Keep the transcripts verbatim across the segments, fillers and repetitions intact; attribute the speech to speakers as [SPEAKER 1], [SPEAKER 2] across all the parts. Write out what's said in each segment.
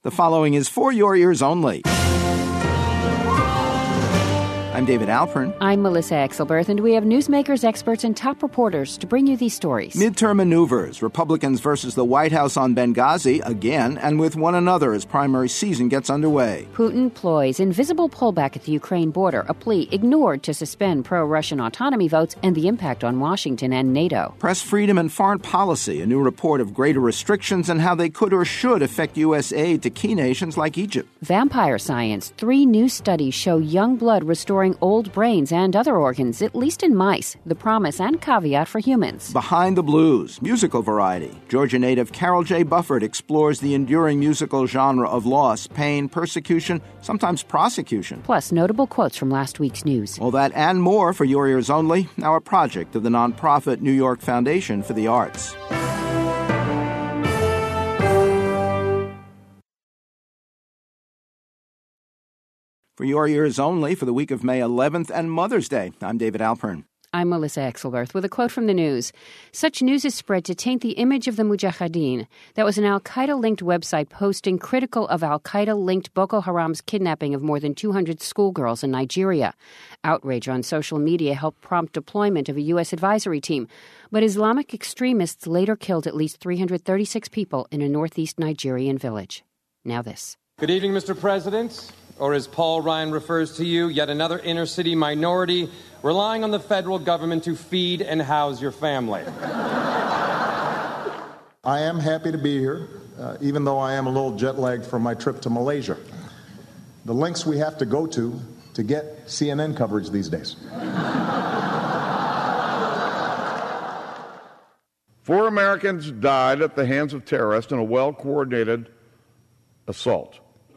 [SPEAKER 1] The following is for your ears only. I'm David Alpern.
[SPEAKER 2] I'm Melissa Exelberth, and we have newsmakers, experts, and top reporters to bring you these stories.
[SPEAKER 1] Midterm maneuvers, Republicans versus the White House on Benghazi, again, and with one another as primary season gets underway.
[SPEAKER 2] Putin ploys invisible pullback at the Ukraine border, a plea ignored to suspend pro-Russian autonomy votes, and the impact on Washington and NATO.
[SPEAKER 1] Press freedom and foreign policy, a new report of greater restrictions and how they could or should affect U S aid to key nations like Egypt.
[SPEAKER 2] Vampire science, three new studies show young blood restoring old brains and other organs, at least in mice, the promise and caveat for humans.
[SPEAKER 1] Behind the Blues, musical variety. Georgia native Carol J. Bufford explores the enduring musical genre of loss, pain, persecution, sometimes prosecution.
[SPEAKER 2] Plus, notable quotes from last week's news.
[SPEAKER 1] All that and more for your ears only, now a project of the nonprofit New York Foundation for the Arts. For your ears only for the week of May eleventh and Mother's Day, I'm David Alpern.
[SPEAKER 2] I'm Melissa Exelberth with a quote from the news. Such news is spread to taint the image of the Mujahideen. That was an al-Qaeda-linked website posting critical of al-Qaeda-linked Boko Haram's kidnapping of more than two hundred schoolgirls in Nigeria. Outrage on social media helped prompt deployment of a U S advisory team. But Islamic extremists later killed at least three hundred thirty-six people in a northeast Nigerian village. Now this.
[SPEAKER 3] Good evening, Mister President. Or as Paul Ryan refers to you, yet another inner-city minority relying on the federal government to feed and house your family.
[SPEAKER 4] I am happy to be here, uh, even though I am a little jet-lagged from my trip to Malaysia. The lengths we have to go to to get C N N coverage these days.
[SPEAKER 5] Four Americans died at the hands of terrorists in a well-coordinated assault.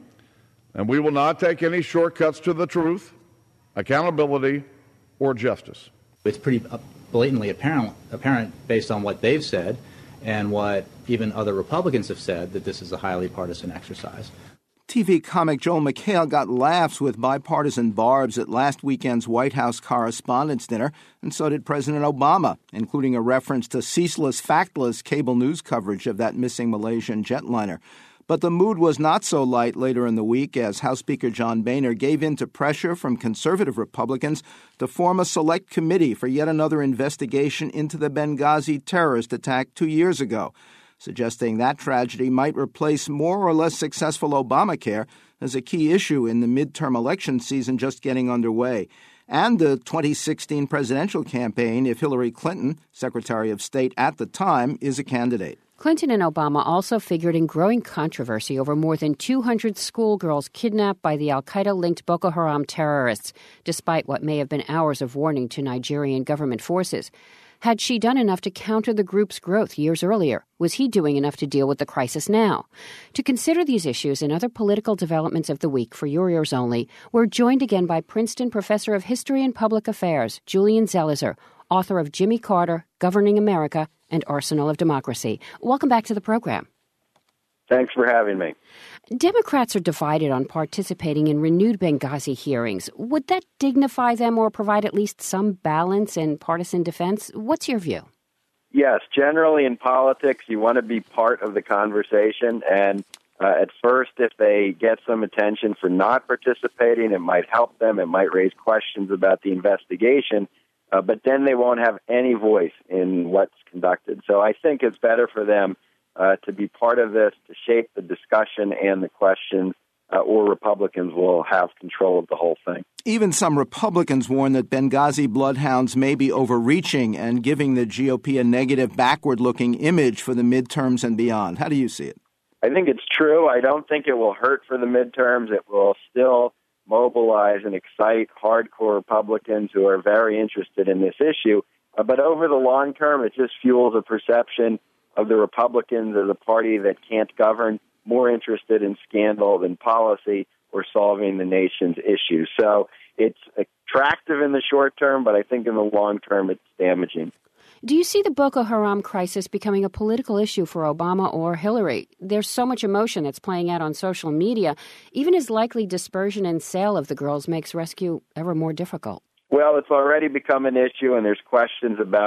[SPEAKER 5] And we will not take any shortcuts to the truth, accountability, or justice.
[SPEAKER 6] It's pretty blatantly apparent, apparent based on what they've said and what even other Republicans have said, that this is a highly partisan exercise.
[SPEAKER 1] T V comic Joel McHale got laughs with bipartisan barbs at last weekend's White House Correspondents' Dinner, and so did President Obama, including a reference to ceaseless, factless cable news coverage of that missing Malaysian jetliner. But the mood was not so light later in the week as House Speaker John Boehner gave in to pressure from conservative Republicans to form a select committee for yet another investigation into the Benghazi terrorist attack two years ago, suggesting that tragedy might replace more or less successful Obamacare as a key issue in the midterm election season just getting underway, and the twenty sixteen presidential campaign if Hillary Clinton, Secretary of State at the time, is a candidate.
[SPEAKER 2] Clinton and Obama also figured in growing controversy over more than two hundred schoolgirls kidnapped by the al-Qaeda-linked Boko Haram terrorists, despite what may have been hours of warning to Nigerian government forces. Had she done enough to counter the group's growth years earlier? Was he doing enough to deal with the crisis now? To consider these issues and other political developments of the week for your ears only, we're joined again by Princeton Professor of History and Public Affairs, Julian Zelizer, author of Jimmy Carter, Governing America, and Arsenal of Democracy. Welcome back to the program.
[SPEAKER 7] Thanks for having me.
[SPEAKER 2] Democrats are divided on participating in renewed Benghazi hearings. Would that dignify them or provide at least some balance in partisan defense? What's your view?
[SPEAKER 7] Yes, generally in politics, you want to be part of the conversation. And uh, at first, if they get some attention for not participating, it might help them. It might raise questions about the investigation. Uh, but then they won't have any voice in what's conducted. So I think it's better for them uh, to be part of this, to shape the discussion and the questions, uh, or Republicans will have control of the whole thing.
[SPEAKER 1] Even some Republicans warn that Benghazi bloodhounds may be overreaching and giving the G O P a negative, backward-looking image for the midterms and beyond. How do you see it?
[SPEAKER 7] I think it's true. I don't think it will hurt for the midterms. It will still mobilize and excite hardcore Republicans who are very interested in this issue. Uh, but over the long term, it just fuels a perception of the Republicans as a party that can't govern, more interested in scandal than policy or solving the nation's issues. So it's attractive in the short term, but I think in the long term, it's damaging.
[SPEAKER 2] Do you see the Boko Haram crisis becoming a political issue for Obama or Hillary? There's so much emotion that's playing out on social media. Even as likely dispersion and sale of the girls makes rescue ever more difficult.
[SPEAKER 7] Well, it's already become an issue, and there's questions about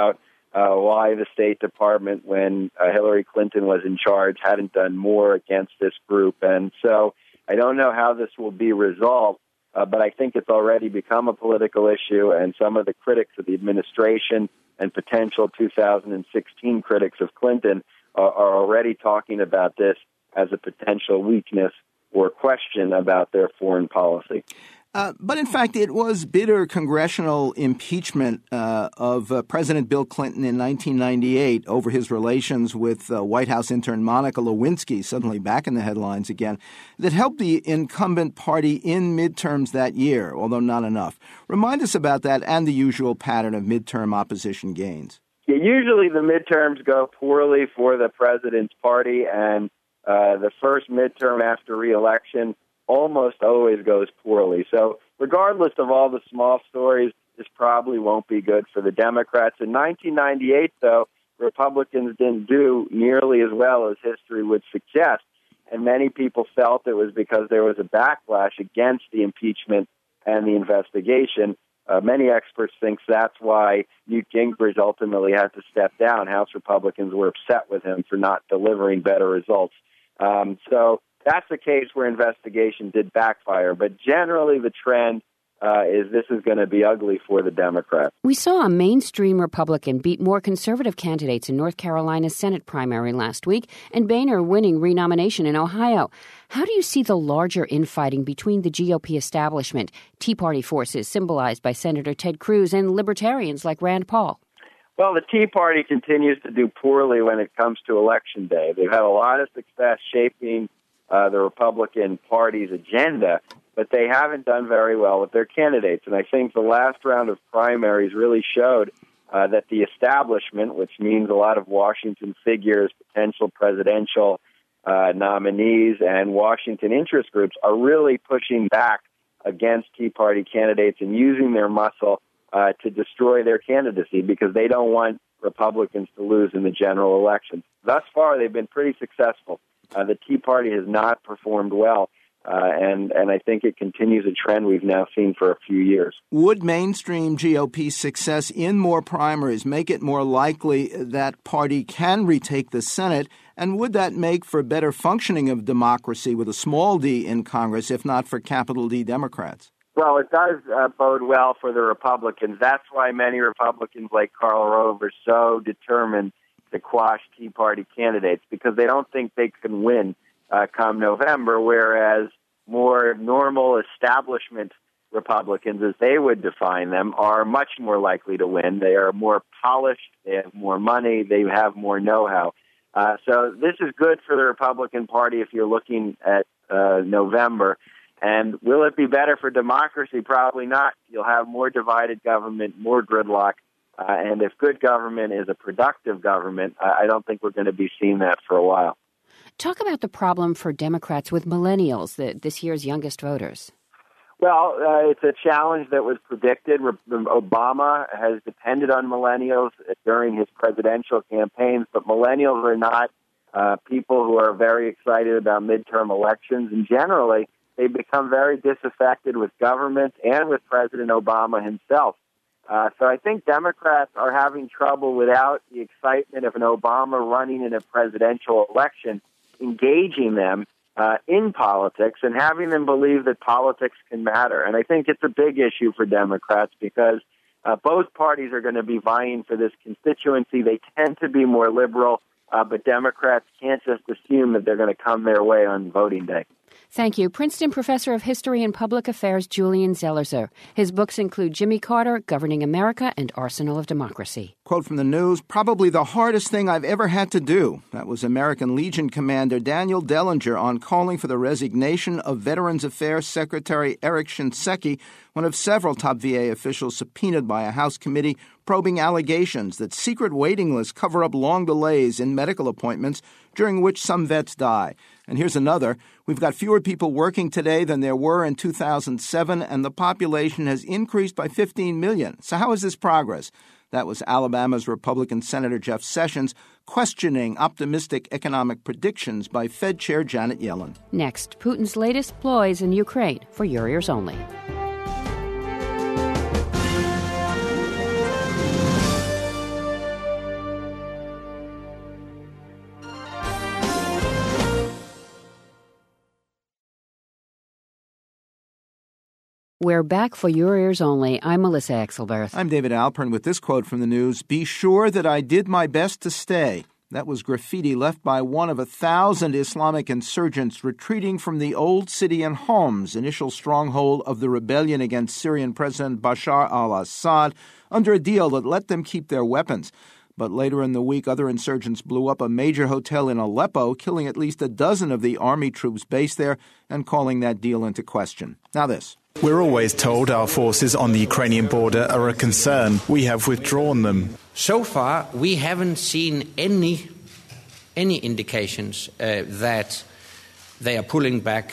[SPEAKER 7] uh, why the State Department, when uh, Hillary Clinton was in charge, hadn't done more against this group. And so I don't know how this will be resolved, uh, but I think it's already become a political issue, and some of the critics of the administration and potential two thousand sixteen critics of Clinton are, are already talking about this as a potential weakness or question about their foreign policy.
[SPEAKER 1] Uh, but in fact, it was bitter congressional impeachment uh, of uh, President Bill Clinton in nineteen ninety-eight over his relations with uh, White House intern Monica Lewinsky, suddenly back in the headlines again, that helped the incumbent party in midterms that year, although not enough. Remind us about that and the usual pattern of midterm opposition gains.
[SPEAKER 7] Yeah, usually the midterms go poorly for the president's party, and uh, the first midterm after re-election almost always goes poorly. So regardless of all the small stories, this probably won't be good for the Democrats. In nineteen ninety-eight, though, Republicans didn't do nearly as well as history would suggest, and many people felt it was because there was a backlash against the impeachment and the investigation. Uh, many experts think that's why Newt Gingrich ultimately had to step down. House Republicans were upset with him for not delivering better results. Um, so that's the case where investigation did backfire. But generally, the trend uh, is this is going to be ugly for the Democrats.
[SPEAKER 2] We saw a mainstream Republican beat more conservative candidates in North Carolina's Senate primary last week, and Boehner winning renomination in Ohio. How do you see the larger infighting between the G O P establishment, Tea Party forces symbolized by Senator Ted Cruz, and libertarians like Rand Paul?
[SPEAKER 7] Well, the Tea Party continues to do poorly when it comes to Election Day. They've had a lot of success shaping Uh, the Republican Party's agenda, but they haven't done very well with their candidates. And I think the last round of primaries really showed uh, that the establishment, which means a lot of Washington figures, potential presidential uh, nominees, and Washington interest groups, are really pushing back against Tea Party candidates and using their muscle uh, to destroy their candidacy because they don't want Republicans to lose in the general elections. Thus far, they've been pretty successful. Uh, the Tea Party has not performed well, uh, and, and I think it continues a trend we've now seen for a few years.
[SPEAKER 1] Would mainstream G O P success in more primaries make it more likely that party can retake the Senate, and would that make for better functioning of democracy with a small d in Congress, if not for capital D Democrats?
[SPEAKER 7] Well, it does uh, bode well for the Republicans. That's why many Republicans like Karl Rove are so determined to quash Tea Party candidates, because they don't think they can win uh, come November, whereas more normal establishment Republicans, as they would define them, are much more likely to win. They are more polished, they have more money, they have more know-how. Uh, so this is good for the Republican Party if you're looking at uh, November. And will it be better for democracy? Probably not. You'll have more divided government, more gridlock. Uh, and if good government is a productive government, I don't think we're going to be seeing that for a while.
[SPEAKER 2] Talk about the problem for Democrats with millennials, the, this year's youngest voters.
[SPEAKER 7] Well, uh, it's a challenge that was predicted. Obama has depended on millennials during his presidential campaigns, but millennials are not uh, people who are very excited about midterm elections. And generally, they've become very disaffected with government and with President Obama himself. Uh, so I think Democrats are having trouble without the excitement of an Obama running in a presidential election, engaging them uh, in politics and having them believe that politics can matter. And I think it's a big issue for Democrats because uh, both parties are going to be vying for this constituency. They tend to be more liberal, uh, but Democrats can't just assume that they're going to come their way on voting day.
[SPEAKER 2] Thank you. Princeton Professor of History and Public Affairs Julian Zelizer. His books include Jimmy Carter, Governing America, and Arsenal of Democracy.
[SPEAKER 1] Quote from the news, probably the hardest thing I've ever had to do. That was American Legion Commander Daniel Dellinger on calling for the resignation of Veterans Affairs Secretary Eric Shinseki, one of several top V A officials subpoenaed by a House committee probing allegations that secret waiting lists cover up long delays in medical appointments during which some vets die. And here's another. We've got fewer people working today than there were in two thousand seven, and the population has increased by fifteen million. So how is this progress? That was Alabama's Republican Senator Jeff Sessions questioning optimistic economic predictions by Fed Chair Janet Yellen.
[SPEAKER 2] Next, Putin's latest ploys in Ukraine for your ears only. We're back for your ears only. I'm Melissa Exelberth.
[SPEAKER 1] I'm David Alpern with this quote from the news. "Be sure that I did my best to stay." That was graffiti left by one of a thousand Islamic insurgents retreating from the old city in Homs, initial stronghold of the rebellion against Syrian President Bashar al-Assad, under a deal that let them keep their weapons. But later in the week, other insurgents blew up a major hotel in Aleppo, killing at least a dozen of the army troops based there and calling that deal into question. Now this.
[SPEAKER 8] We're always told our forces on the Ukrainian border are a concern. We have withdrawn them.
[SPEAKER 9] So far, we haven't seen any, any indications uh, that they are pulling back.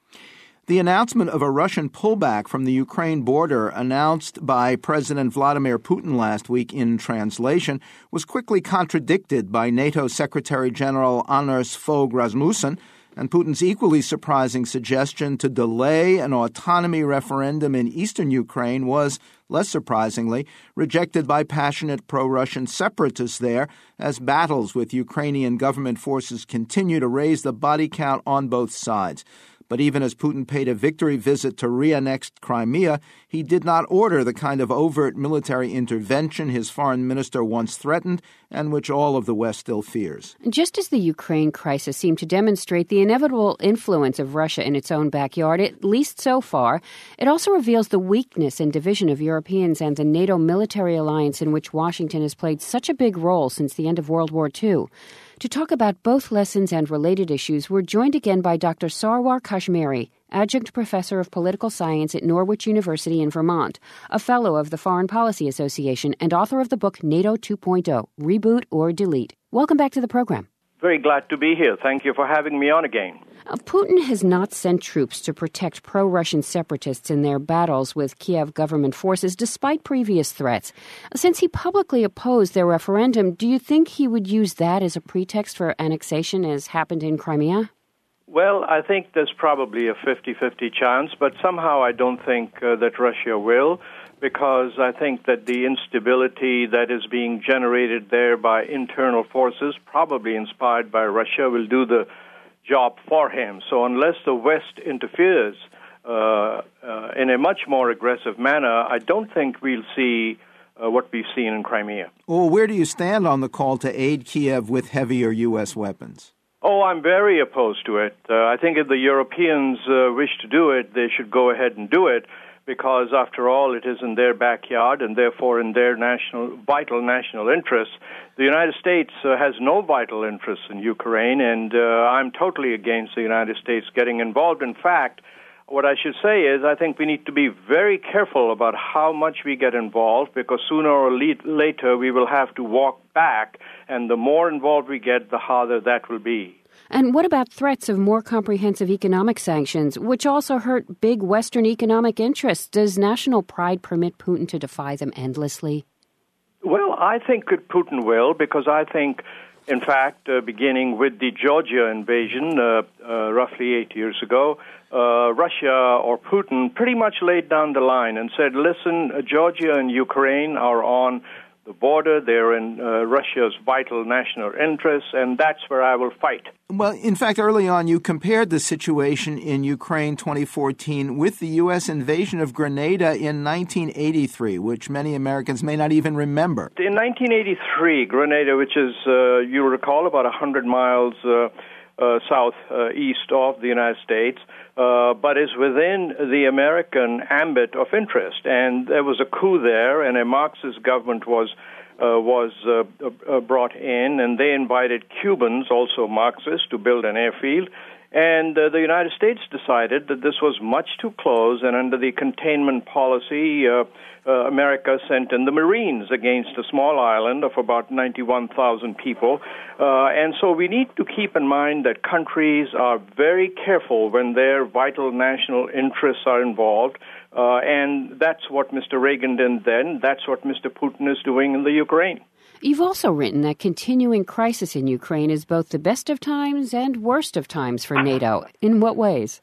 [SPEAKER 1] The announcement of a Russian pullback from the Ukraine border, announced by President Vladimir Putin last week in translation, was quickly contradicted by NATO Secretary General Anders Fogh Rasmussen, and Putin's equally surprising suggestion to delay an autonomy referendum in eastern Ukraine was, less surprisingly, rejected by passionate pro-Russian separatists there as battles with Ukrainian government forces continue to raise the body count on both sides. But even as Putin paid a victory visit to re-annexed Crimea, he did not order the kind of overt military intervention his foreign minister once threatened and which all of the West still fears.
[SPEAKER 2] Just as the Ukraine crisis seemed to demonstrate the inevitable influence of Russia in its own backyard, at least so far, it also reveals the weakness and division of Europeans and the NATO military alliance in which Washington has played such a big role since the end of World War Two. To talk about both lessons and related issues, we're joined again by Doctor Sarwar Kashmiri, adjunct professor of political science at Norwich University in Vermont, a fellow of the Foreign Policy Association, and author of the book NATO two point oh, Reboot or Delete. Welcome back to the program.
[SPEAKER 10] Very glad to be here. Thank you for having me on again.
[SPEAKER 2] Uh, Putin has not sent troops to protect pro-Russian separatists in their battles with Kiev government forces, despite previous threats. Since he publicly opposed their referendum, do you think he would use that as a pretext for annexation, as happened in Crimea?
[SPEAKER 10] Well, I think there's probably a fifty-fifty chance, but somehow I don't think uh, that Russia will, because I think that the instability that is being generated there by internal forces, probably inspired by Russia, will do the job for him. So unless the West interferes uh, uh, in a much more aggressive manner, I don't think we'll see uh, what we've seen in Crimea.
[SPEAKER 1] Well, where do you stand on the call to aid Kiev with heavier U S weapons?
[SPEAKER 10] Oh, I'm very opposed to it. Uh, I think if the Europeans uh, wish to do it, they should go ahead and do it, because, after all, it is in their backyard and, therefore, in their national, vital national interests. The United States uh, has no vital interest in Ukraine, and uh, I'm totally against the United States getting involved. In fact, what I should say is I think we need to be very careful about how much we get involved, because sooner or le- later we will have to walk back, and the more involved we get, the harder that will be.
[SPEAKER 2] And what about threats of more comprehensive economic sanctions, which also hurt big Western economic interests? Does national pride permit Putin to defy them endlessly?
[SPEAKER 10] Well, I think Putin will, because I think, in fact, uh, beginning with the Georgia invasion uh, uh, roughly eight years ago, uh, Russia or Putin pretty much laid down the line and said, listen, uh, Georgia and Ukraine are on the border, they're in uh, Russia's vital national interests, and that's where I will fight.
[SPEAKER 1] Well, in fact, early on, you compared the situation in Ukraine twenty fourteen with the U S invasion of Grenada in nineteen eighty-three, which many Americans may not even remember.
[SPEAKER 10] In nineteen eighty-three, Grenada, which is, uh, you recall, about one hundred miles uh, uh, south uh, east of the United States, uh, but is within the American ambit of interest. And there was a coup there, and a Marxist government was uh, was uh, uh, brought in, and they invited Cubans, also Marxists, to build an airfield. And uh, the United States decided that this was much too close, and under the containment policy, uh, uh, America sent in the Marines against a small island of about ninety-one thousand people. Uh, and so we need to keep in mind that countries are very careful when their vital national interests are involved. Uh, and that's what Mister Reagan did then. That's what Mister Putin is doing in the Ukraine.
[SPEAKER 2] You've also written that continuing crisis in Ukraine is both the best of times and worst of times for NATO. In what ways?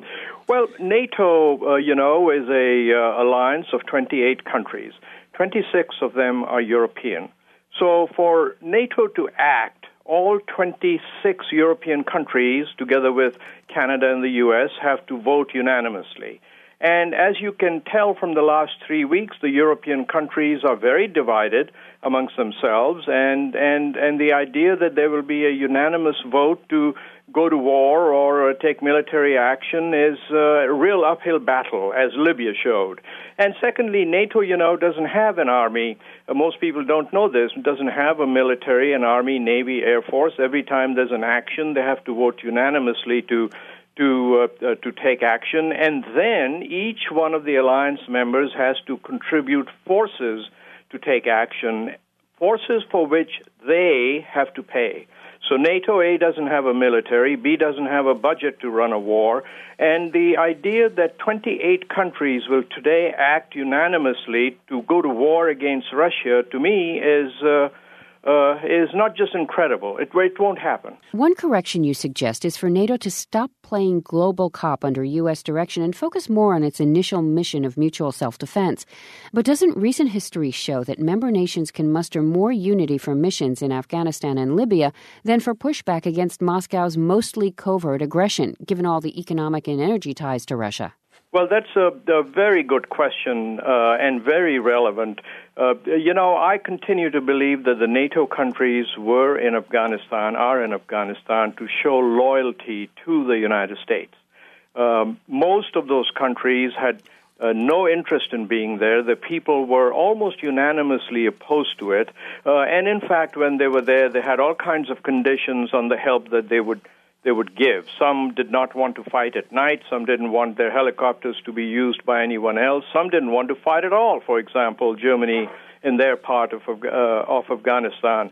[SPEAKER 10] Well, NATO, uh, you know, is a uh, alliance of twenty-eight countries. twenty-six of them are European. So for NATO to act, all twenty-six European countries, together with Canada and the U S, have to vote unanimously. And as you can tell from the last three weeks, the European countries are very divided amongst themselves, and, and, and the idea that there will be a unanimous vote to go to war or uh, take military action is uh, a real uphill battle, as Libya showed. And secondly, NATO, you know, doesn't have an army. Uh, most people don't know this. It doesn't have a military, an army, navy, air force. Every time there's an action, they have to vote unanimously to to uh, uh, to take action. And then each one of the alliance members has to contribute forces to take action, forces for which they have to pay. So NATO, A, doesn't have a military, B, doesn't have a budget to run a war, and the idea that twenty-eight countries will today act unanimously to go to war against Russia, to me, is uh, uh, is not just incredible. It, it won't happen.
[SPEAKER 2] One correction you suggest is for NATO to stop playing global cop under U S direction and focus more on its initial mission of mutual self-defense. But doesn't recent history show that member nations can muster more unity for missions in Afghanistan and Libya than for pushback against Moscow's mostly covert aggression, given all the economic and energy ties to Russia?
[SPEAKER 10] Well, that's a, a very good question uh, and very relevant. Uh, you know, I continue to believe that the NATO countries were in Afghanistan, are in Afghanistan, to show loyalty to the United States. Um, most of those countries had uh, no interest in being there. The people were almost unanimously opposed to it. Uh, and in fact, when they were there, they had all kinds of conditions on the help that they would they would give. Some did not want to fight at night. Some didn't want their helicopters to be used by anyone else. Some didn't want to fight at all. For example, Germany in their part of, uh, of Afghanistan.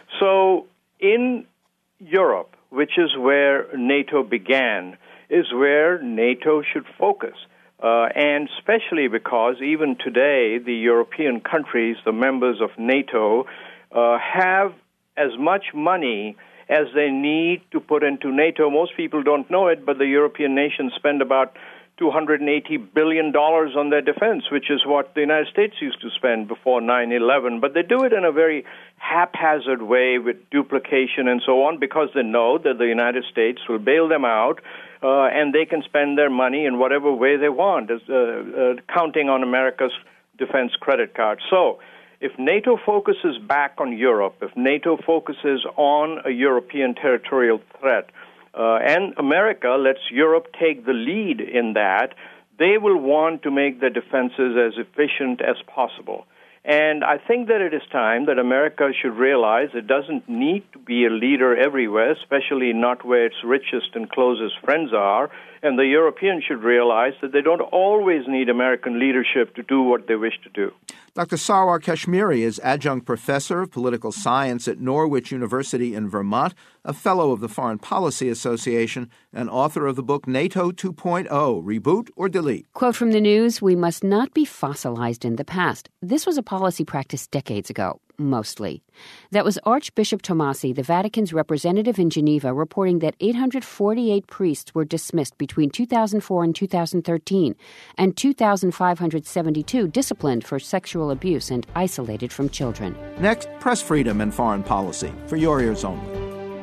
[SPEAKER 10] So in Europe, which is where NATO began, is where NATO should focus. Uh, and especially because even today, the European countries, the members of NATO, uh, have as much money as they need to put into NATO. Most people don't know it, but the European nations spend about two hundred eighty billion dollars on their defense, which is what the United States used to spend before nine eleven. But they do it in a very haphazard way with duplication and so on, because they know that the United States will bail them out, uh, and they can spend their money in whatever way they want, uh, uh, counting on America's defense credit card. So if NATO focuses back on Europe, if NATO focuses on a European territorial threat, uh, and America lets Europe take the lead in that, they will want to make their defenses as efficient as possible. And I think that it is time that America should realize it doesn't need to be a leader everywhere, especially not where its richest and closest friends are. And the Europeans should realize that they don't always need American leadership to do what they wish to do.
[SPEAKER 1] Doctor Sarwar Kashmiri is adjunct professor of political science at Norwich University in Vermont, a fellow of the Foreign Policy Association, and author of the book NATO two point oh, Reboot or Delete.
[SPEAKER 2] Quote from the news, "We must not be fossilized in the past. This was a policy practice decades ago. Mostly." That was Archbishop Tomasi, the Vatican's representative in Geneva, reporting that eight hundred forty-eight priests were dismissed between two thousand four and two thousand thirteen, and two thousand five hundred seventy-two disciplined for sexual abuse and isolated from children.
[SPEAKER 1] Next, press freedom and foreign policy, for your ears only.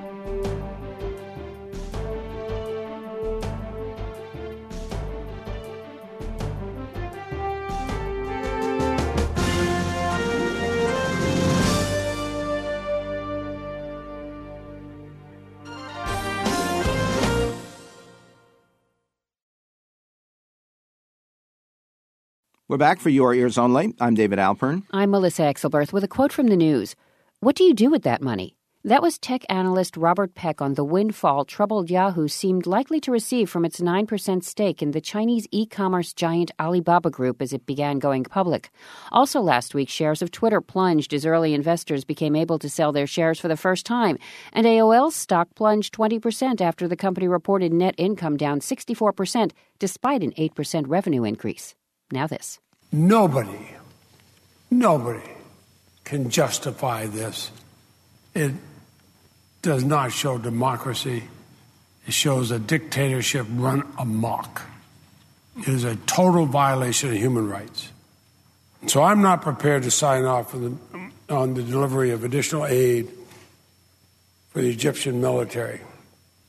[SPEAKER 1] We're back for Your Ears Only. I'm David Alpern.
[SPEAKER 2] I'm Melissa Exelberth with a quote from the news. What do you do with that money? That was tech analyst Robert Peck on the windfall troubled Yahoo seemed likely to receive from its nine percent stake in the Chinese e-commerce giant Alibaba Group as it began going public. Also last week, shares of Twitter plunged as early investors became able to sell their shares for the first time, and A O L's stock plunged twenty percent after the company reported net income down sixty-four percent despite an eight percent revenue increase. Now this.
[SPEAKER 11] Nobody, nobody can justify this. It does not show democracy. It shows a dictatorship run amok. It is a total violation of human rights. So I'm not prepared to sign off on the, on the delivery of additional aid for the Egyptian military.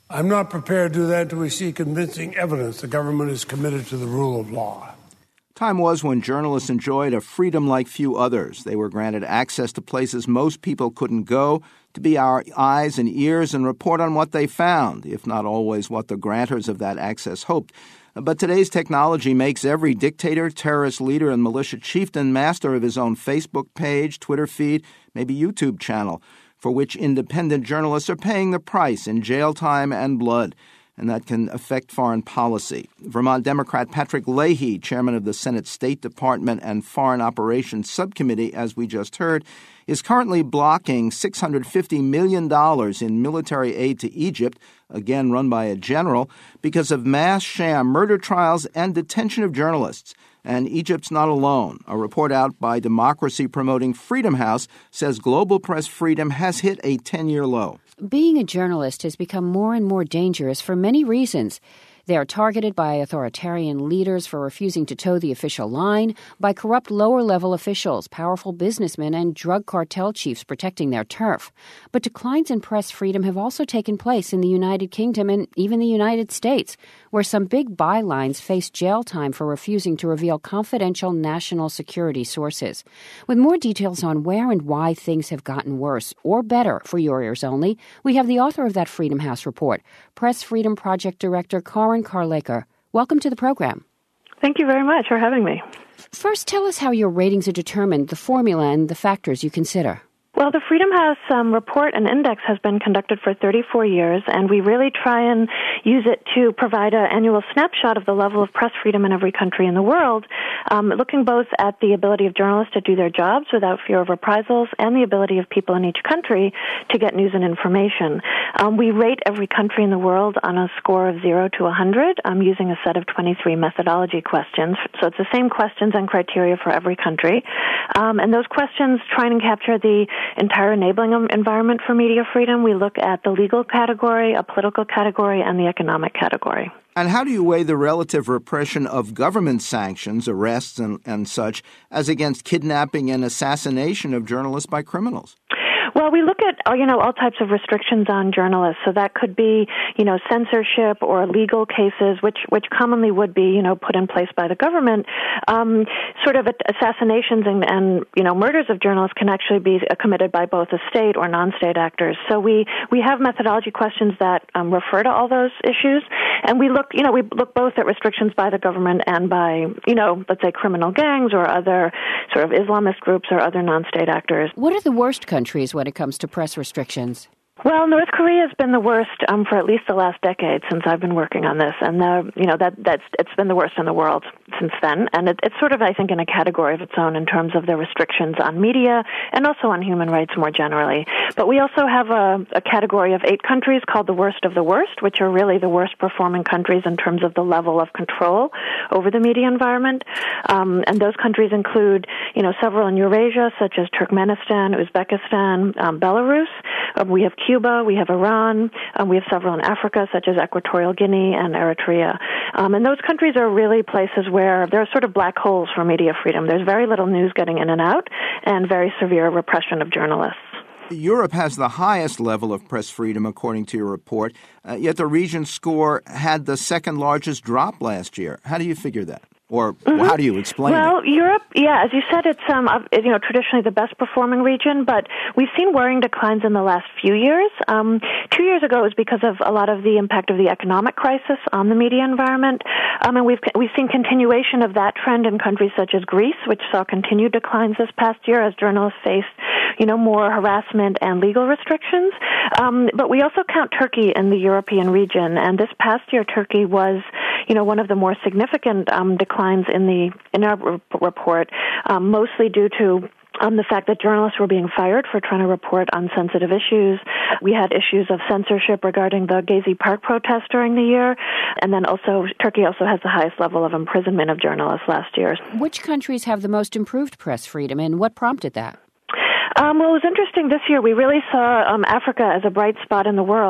[SPEAKER 11] I'm not prepared to do that until we see convincing evidence the government is committed to the rule of law.
[SPEAKER 1] Time was when journalists enjoyed a freedom like few others. They were granted access to places most people couldn't go, to be our eyes and ears and report on what they found, if not always what the grantors of that access hoped. But today's technology makes every dictator, terrorist leader, and militia chieftain master of his own Facebook page, Twitter feed, maybe YouTube channel, for which independent journalists are paying the price in jail time and blood. And that can affect foreign policy. Vermont Democrat Patrick Leahy, chairman of the Senate State Department and Foreign Operations Subcommittee, as we just heard, is currently blocking six hundred fifty million dollars in military aid to Egypt, again run by a general, because of mass sham murder trials and detention of journalists. And Egypt's not alone. A report out by democracy-promoting Freedom House says global press freedom has hit a ten-year low.
[SPEAKER 2] Being a journalist has become more and more dangerous for many reasons. They are targeted by authoritarian leaders for refusing to toe the official line, by corrupt lower-level officials, powerful businessmen, and drug cartel chiefs protecting their turf. But declines in press freedom have also taken place in the United Kingdom and even the United States, where some big bylines face jail time for refusing to reveal confidential national security sources. With more details on where and why things have gotten worse, or better for your ears only, we have the author of that Freedom House report, Press Freedom Project Director Karin Karlaker. Welcome to the program.
[SPEAKER 12] Thank you very much for having me.
[SPEAKER 2] First, tell us how your ratings are determined, the formula and the factors you consider.
[SPEAKER 12] Well, the Freedom House um, report and index has been conducted for thirty-four years, and we really try and use it to provide an annual snapshot of the level of press freedom in every country in the world, um, looking both at the ability of journalists to do their jobs without fear of reprisals and the ability of people in each country to get news and information. Um, we rate every country in the world on a score of zero to one hundred um, using a set of twenty-three methodology questions. So it's the same questions and criteria for every country. Um, and those questions try and capture the entire enabling environment for media freedom. We look at the legal category, a political category, and the economic category.
[SPEAKER 1] And how do you weigh the relative repression of government sanctions, arrests, and, and such, as against kidnapping and assassination of journalists by criminals?
[SPEAKER 12] Well, we look at, you know, all types of restrictions on journalists. So that could be, you know, censorship or legal cases, which, which commonly would be, you know, put in place by the government. Um, sort of assassinations and, and, you know, murders of journalists can actually be committed by both the state or non-state actors. So we, we have methodology questions that um, refer to all those issues. And we look, you know, we look both at restrictions by the government and by, you know, let's say criminal gangs or other sort of Islamist groups or other non-state actors.
[SPEAKER 2] What are the worst countries when it comes to press restrictions?
[SPEAKER 12] Well, North Korea has been the worst um, for at least the last decade since I've been working on this, and the, you know that that's it's been the worst in the world since then. And it, it's sort of, I think, in a category of its own in terms of the restrictions on media and also on human rights more generally. But we also have a, a category of eight countries called the worst of the worst, which are really the worst performing countries in terms of the level of control over the media environment. Um, and those countries include, you know, several in Eurasia, such as Turkmenistan, Uzbekistan, um, Belarus. Um, we have Cuba, we have Iran, um, we have several in Africa, such as Equatorial Guinea and Eritrea. Um, and those countries are really places where there are sort of black holes for media freedom. There's very little news getting in and out, and very severe repression of journalists.
[SPEAKER 1] Europe has the highest level of press freedom, according to your report, uh, yet the region's score had the second largest drop last year. How do you figure that? Or mm-hmm. how do you explain
[SPEAKER 12] well,
[SPEAKER 1] it?
[SPEAKER 12] Well, Europe, yeah, as you said, it's um, you know traditionally the best performing region, but we've seen worrying declines in the last few years. Um, two years ago, it was because of a lot of the impact of the economic crisis on the media environment, um, and we've we've seen continuation of that trend in countries such as Greece, which saw continued declines this past year as journalists faced, you know, more harassment and legal restrictions. Um, but we also count Turkey in the European region, and this past year, Turkey was, you know, one of the more significant um, declines in the in our r- report, um, mostly due to Um, the fact that journalists were being fired for trying to report on sensitive issues. We had issues of censorship regarding the Gezi Park protest during the year. And then also, Turkey also has the highest level of imprisonment of journalists last year.
[SPEAKER 2] Which countries have the most improved press freedom, and what prompted that?
[SPEAKER 12] Um, well, it was interesting this year. We really saw um, Africa as a bright spot in the world.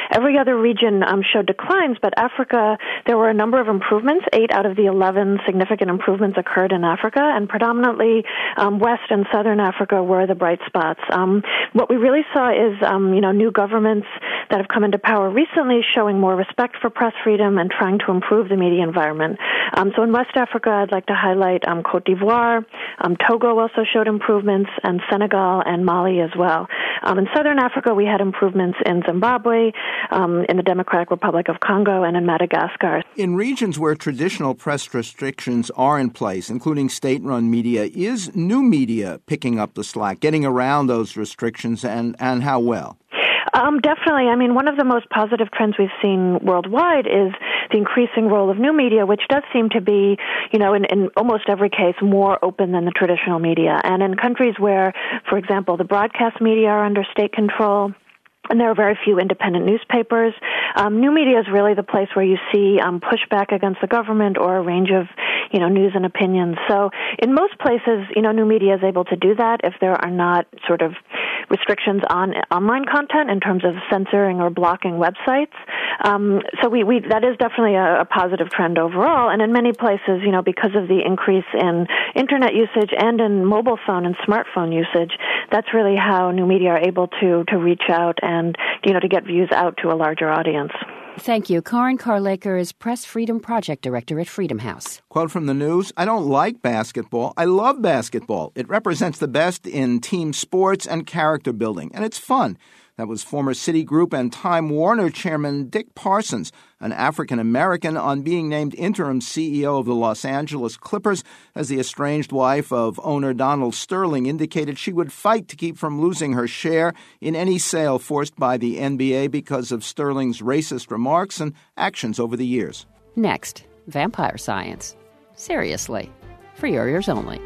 [SPEAKER 12] every other region um, showed declines, but Africa, there were a number of improvements. Eight out of the eleven significant improvements occurred in Africa, and predominantly um, West and Southern Africa were the bright spots. Um, what we really saw is, um, you know, new governments that have come into power recently showing more respect for press freedom and trying to improve the media environment. Um, so in West Africa, I'd like to highlight um, Cote d'Ivoire. Um, Togo also showed improvements, and Senegal and Mali as well. Um, in Southern Africa, we had improvements in Zimbabwe, um, in the Democratic Republic of Congo, and in Madagascar.
[SPEAKER 1] In regions where traditional press restrictions are in place, including state-run media, is new media picking up the slack, getting around those restrictions, and, and how well?
[SPEAKER 12] Um, definitely. I mean, one of the most positive trends we've seen worldwide is the increasing role of new media, which does seem to be, you know, in, in almost every case, more open than the traditional media. And in countries where, for example, the broadcast media are under state control, and there are very few independent newspapers, Um, new media is really the place where you see um, pushback against the government or a range of, you know, news and opinions. So in most places, you know, new media is able to do that if there are not sort of restrictions on online content in terms of censoring or blocking websites. Um, so we, we that is definitely a, a positive trend overall. And in many places, you know, because of the increase in internet usage and in mobile phone and smartphone usage, that's really how new media are able to to reach out and, you know, to get views out to a larger audience.
[SPEAKER 2] Thank you. Karin Karlaker is Press Freedom Project Director at Freedom House.
[SPEAKER 1] Quote from the news, I don't like basketball. I love basketball. It represents the best in team sports and character building, and it's fun. That was former Citigroup and Time Warner chairman Dick Parsons, an African-American, on being named interim C E O of the Los Angeles Clippers, as the estranged wife of owner Donald Sterling indicated she would fight to keep from losing her share in any sale forced by the N B A because of Sterling's racist remarks and actions over the years.
[SPEAKER 2] Next, vampire science. Seriously, for your ears only.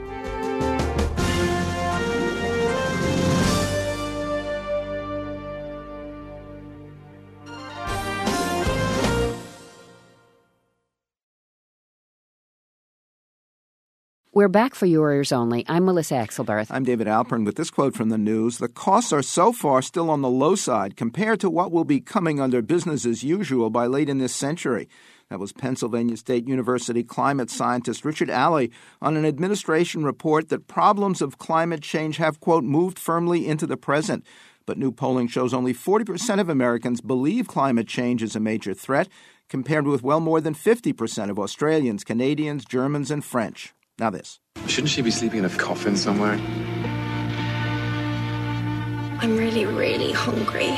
[SPEAKER 2] We're back for your ears only. I'm Melissa Axelberth.
[SPEAKER 1] I'm David Alpern with this quote from the news. The costs are so far still on the low side compared to what will be coming under business as usual by late in this century. That was Pennsylvania State University climate scientist Richard Alley on an administration report that problems of climate change have, quote, moved firmly into the present. But new polling shows only forty percent of Americans believe climate change is a major threat, compared with well more than fifty percent of Australians, Canadians, Germans, and French. Now this.
[SPEAKER 13] Shouldn't she be sleeping in a coffin somewhere?
[SPEAKER 14] I'm really, really hungry.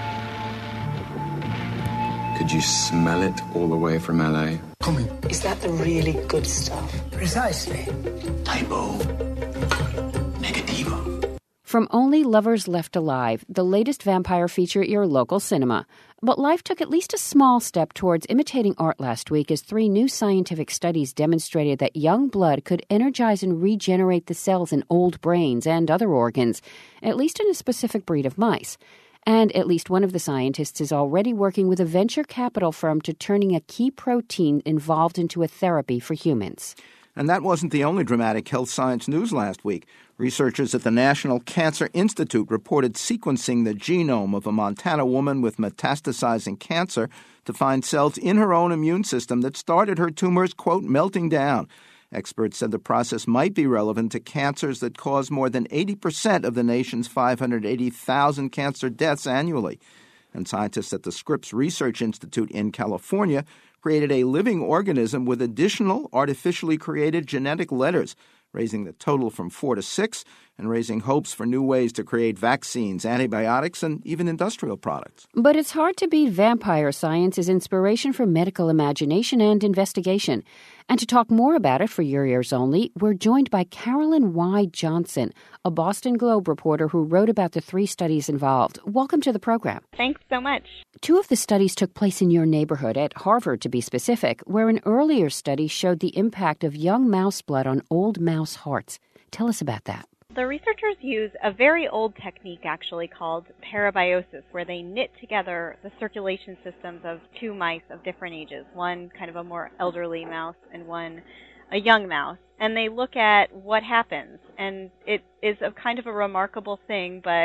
[SPEAKER 13] Could you smell it all the way from L A?
[SPEAKER 15] Come in.
[SPEAKER 14] Is that the really good stuff?
[SPEAKER 15] Precisely.
[SPEAKER 13] Typo. Negativo.
[SPEAKER 2] From Only Lovers Left Alive, the latest vampire feature at your local cinema. But life took at least a small step towards imitating art last week as three new scientific studies demonstrated that young blood could energize and regenerate the cells in old brains and other organs, at least in a specific breed of mice. And at least one of the scientists is already working with a venture capital firm to turning a key protein involved into a therapy for humans.
[SPEAKER 1] And that wasn't the only dramatic health science news last week. Researchers at the National Cancer Institute reported sequencing the genome of a Montana woman with metastasizing cancer to find cells in her own immune system that started her tumors, quote, melting down. Experts said the process might be relevant to cancers that cause more than eighty percent of the nation's five hundred eighty thousand cancer deaths annually. And scientists at the Scripps Research Institute in California created a living organism with additional artificially created genetic letters, raising the total from four to six and raising hopes for new ways to create vaccines, antibiotics, and even industrial products.
[SPEAKER 2] But it's hard to beat vampire science as inspiration for medical imagination and investigation. And to talk more about it for your ears only, we're joined by Carolyn Y. Johnson, a Boston Globe reporter who wrote about the three studies involved. Welcome to the program.
[SPEAKER 16] Thanks so much.
[SPEAKER 2] Two of the studies took place in your neighborhood, at Harvard to be specific, where an earlier study showed the impact of young mouse blood on old mouse hearts. Tell us about that.
[SPEAKER 16] The researchers use a very old technique, actually, called parabiosis, where they knit together the circulation systems of two mice of different ages, one kind of a more elderly mouse and one a young mouse. And they look at what happens. And it is a kind of a remarkable thing, but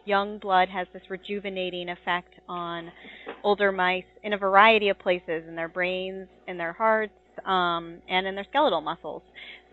[SPEAKER 16] young blood has this rejuvenating effect on older mice in a variety of places, in their brains, in their hearts, um, and in their skeletal muscles.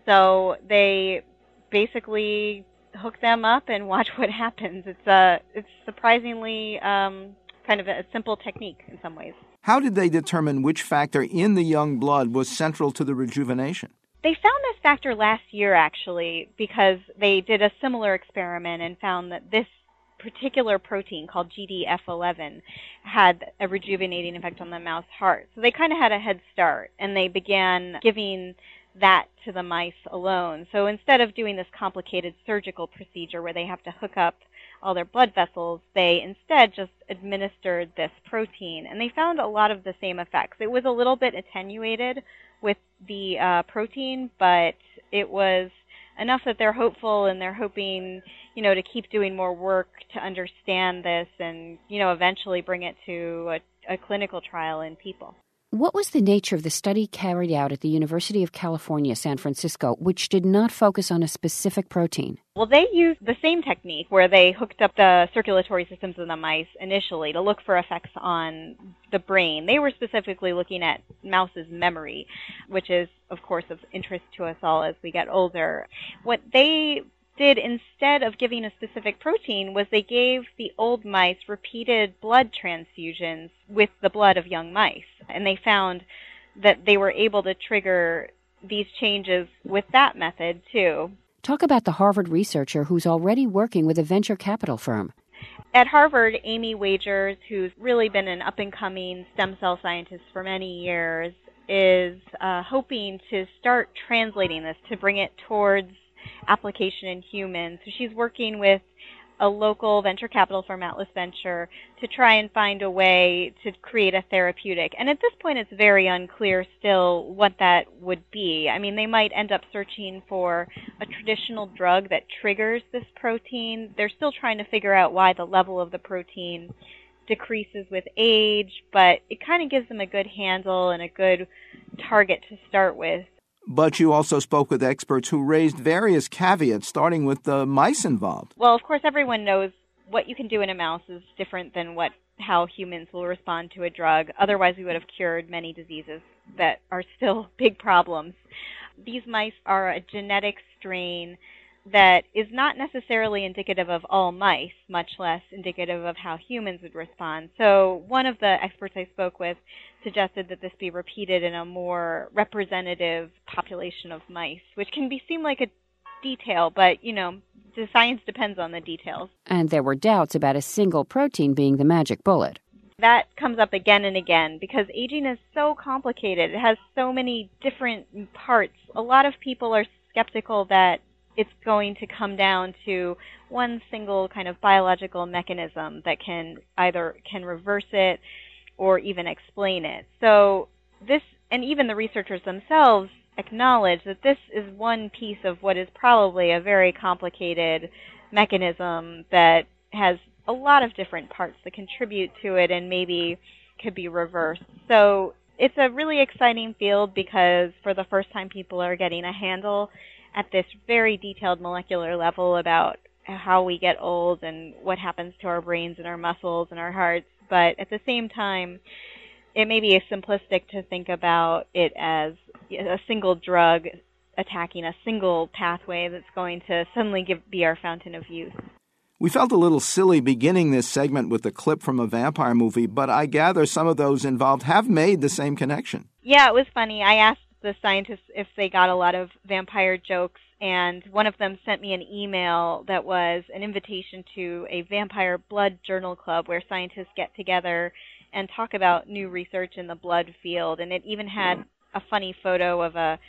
[SPEAKER 16] So they basically hook them up and watch what happens. It's a, it's surprisingly um, kind of a simple technique in some ways.
[SPEAKER 1] How did they determine which factor in the young blood was central to the rejuvenation?
[SPEAKER 16] They found this factor last year, actually, because they did a similar experiment and found that this particular protein called G D F eleven had a rejuvenating effect on the mouse heart. So they kind of had a head start, and they began giving that to the mice alone. So instead of doing this complicated surgical procedure where they have to hook up all their blood vessels, they instead just administered this protein, and they found a lot of the same effects. It was a little bit attenuated with the uh, protein, but it was enough that they're hopeful, and they're hoping, you know, to keep doing more work to understand this and, you know, eventually bring it to a, a clinical trial in people.
[SPEAKER 2] What was the nature of the study carried out at the University of California, San Francisco, which did not focus on a specific protein?
[SPEAKER 16] Well, they used the same technique where they hooked up the circulatory systems of the mice initially to look for effects on the brain. They were specifically looking at mouse's memory, which is, of course, of interest to us all as we get older. What they did instead of giving a specific protein was they gave the old mice repeated blood transfusions with the blood of young mice. And they found that they were able to trigger these changes with that method, too.
[SPEAKER 2] Talk about the Harvard researcher who's already working with a venture capital firm.
[SPEAKER 16] At Harvard, Amy Wagers, who's really been an up-and-coming stem cell scientist for many years, is uh, hoping to start translating this, to bring it towards application in humans. So she's working with a local venture capital firm, Atlas Venture, to try and find a way to create a therapeutic. And at this point, it's very unclear still what that would be. I mean, they might end up searching for a traditional drug that triggers this protein. They're still trying to figure out why the level of the protein decreases with age, but it kind of gives them a good handle and a good target to start with.
[SPEAKER 1] But you also spoke with experts who raised various caveats, starting with the mice involved.
[SPEAKER 16] Well, of course, everyone knows what you can do in a mouse is different than what how humans will respond to a drug. Otherwise, we would have cured many diseases that are still big problems. These mice are a genetic strain that is not necessarily indicative of all mice, much less indicative of how humans would respond. So one of the experts I spoke with suggested that this be repeated in a more representative population of mice, which can be seem like a detail, but, you know, the science depends on the details.
[SPEAKER 2] And there were doubts about a single protein being the magic bullet.
[SPEAKER 16] That comes up again and again because aging is so complicated. It has so many different parts. A lot of people are skeptical that it's going to come down to one single kind of biological mechanism that can either can reverse it or even explain it. So this, and even the researchers themselves acknowledge that this is one piece of what is probably a very complicated mechanism that has a lot of different parts that contribute to it and maybe could be reversed. So it's a really exciting field because for the first time people are getting a handle at this very detailed molecular level about how we get old and what happens to our brains and our muscles and our hearts. But at the same time, it may be simplistic to think about it as a single drug attacking a single pathway that's going to suddenly give, be our fountain of youth.
[SPEAKER 1] We felt a little silly beginning this segment with a clip from a vampire movie, but I gather some of those involved have made the same connection.
[SPEAKER 16] Yeah, it was funny. I asked the scientists if they got a lot of vampire jokes, and one of them sent me an email that was an invitation to a vampire blood journal club where scientists get together and talk about new research in the blood field. And it even had a funny photo of a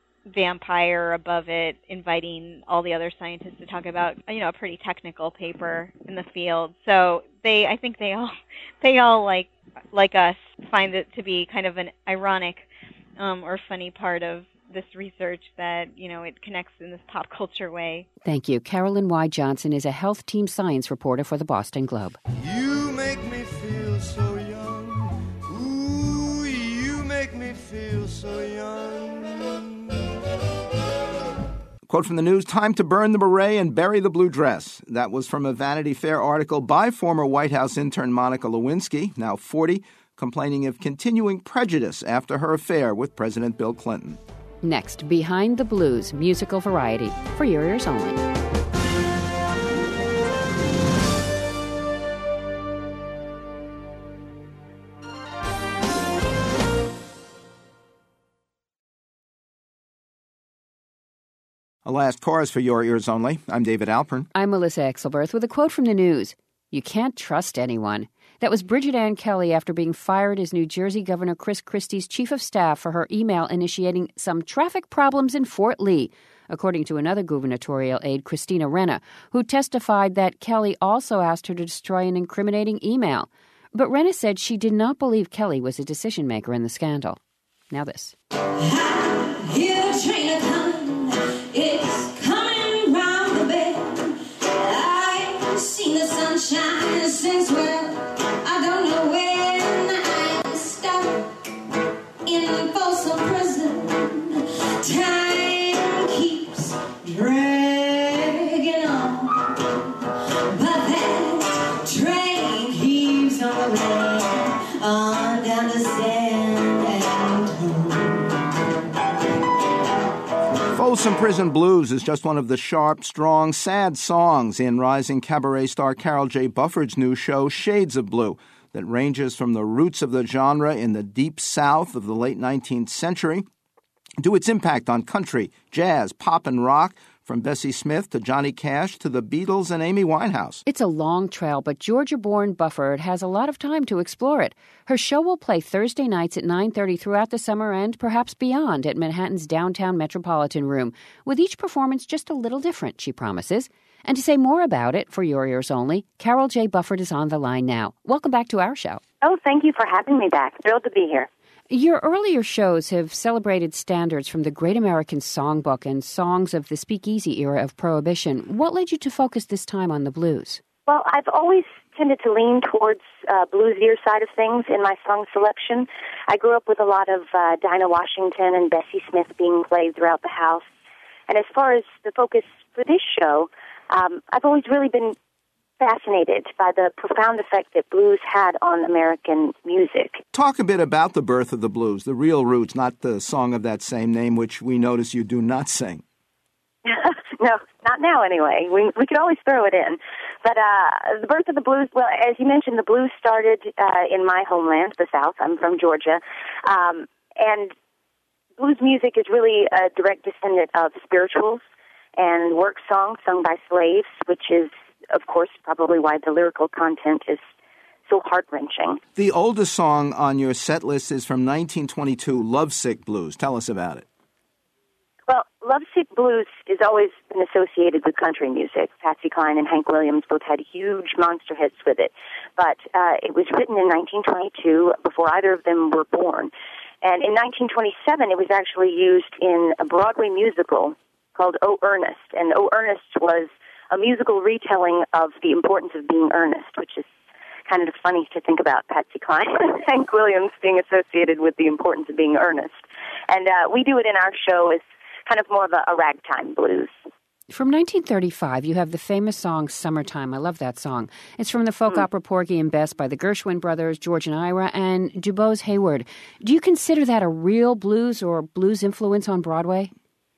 [SPEAKER 16] vampire above it inviting all the other scientists to talk about, you know, a pretty technical paper in the field. So they, I think they all, they all like, like us, find it to be kind of an ironic Um, or funny part of this research that, you know, it connects in this pop culture way.
[SPEAKER 2] Thank you. Carolyn Y. Johnson is a health team science reporter for the Boston Globe.
[SPEAKER 15] You make me feel so young. Ooh, you make me feel so young.
[SPEAKER 1] Quote from the news, time to burn the beret and bury the blue dress. That was from a Vanity Fair article by former White House intern Monica Lewinsky, now forty, complaining of continuing prejudice after her affair with President Bill Clinton.
[SPEAKER 2] Next, Behind the Blues, musical variety, for your ears only.
[SPEAKER 1] A last chorus for your ears only. I'm David Alpern.
[SPEAKER 2] I'm Melissa Exelberth with a quote from the news. You can't trust anyone. That was Bridget Ann Kelly after being fired as New Jersey Governor Chris Christie's chief of staff for her email initiating some traffic problems in Fort Lee, according to another gubernatorial aide, Christina Renna, who testified that Kelly also asked her to destroy an incriminating email. But Renna said she did not believe Kelly was a decision-maker in the scandal. Now this.
[SPEAKER 17] It's coming round the bend. I've seen the sunshine since, well, I don't know when I stopped in Folsom Prison. Time keeps dragging on, but that train keeps on rolling on down to San Antonio.
[SPEAKER 1] Folsom Prison Blues is just one of the sharp, strong, sad songs in rising cabaret star Carol J. Bufford's new show, Shades of Blue, that ranges from the roots of the genre in the deep South of the late nineteenth century to its impact on country, jazz, pop, and rock, from Bessie Smith to Johnny Cash to the Beatles and Amy Winehouse.
[SPEAKER 2] It's a long trail, but Georgia-born Bufford has a lot of time to explore it. Her show will play Thursday nights at nine thirty throughout the summer and perhaps beyond at Manhattan's downtown Metropolitan Room, with each performance just a little different, she promises. And to say more about it, for your ears only, Carol J. Bufford is on the line now. Welcome back to our show.
[SPEAKER 18] Oh, thank you for having me back. Thrilled to be here.
[SPEAKER 2] Your earlier shows have celebrated standards from the Great American Songbook and songs of the speakeasy era of Prohibition. What led you to focus this time on the blues?
[SPEAKER 18] Well, I've always tended to lean towards uh, bluesier side of things in my song selection. I grew up with a lot of uh, Dinah Washington and Bessie Smith being played throughout the house. And as far as the focus for this show, um, I've always really been fascinated by the profound effect that blues had on American music.
[SPEAKER 1] Talk a bit about the birth of the blues, the real roots, not the song of that same name, which we notice you do not sing.
[SPEAKER 18] No, not now anyway. We we could always throw it in. But uh, the birth of the blues, well, as you mentioned, the blues started uh, in my homeland, the South. I'm from Georgia. Um, and blues music is really a direct descendant of spirituals and work songs sung by slaves, which is, of course, probably why the lyrical content is so heart-wrenching.
[SPEAKER 1] The oldest song on your set list is from nineteen twenty-two, Lovesick Blues. Tell us about it.
[SPEAKER 18] Well, Lovesick Blues has always been associated with country music. Patsy Cline and Hank Williams both had huge monster hits with it. But uh, it was written in nineteen twenty-two, before either of them were born. And in nineteen twenty-seven, it was actually used in a Broadway musical called Oh, Ernest. And Oh, Ernest was a musical retelling of the importance of being earnest, which is kind of funny to think about Patsy Cline and Hank Williams being associated with the importance of being earnest. And uh, we do it in our show as kind of more of a, a ragtime blues.
[SPEAKER 2] From nineteen thirty-five, you have the famous song Summertime. I love that song. It's from the folk mm. opera Porgy and Bess by the Gershwin brothers, George and Ira, and DuBose Hayward. Do you consider that a real blues or blues influence on Broadway?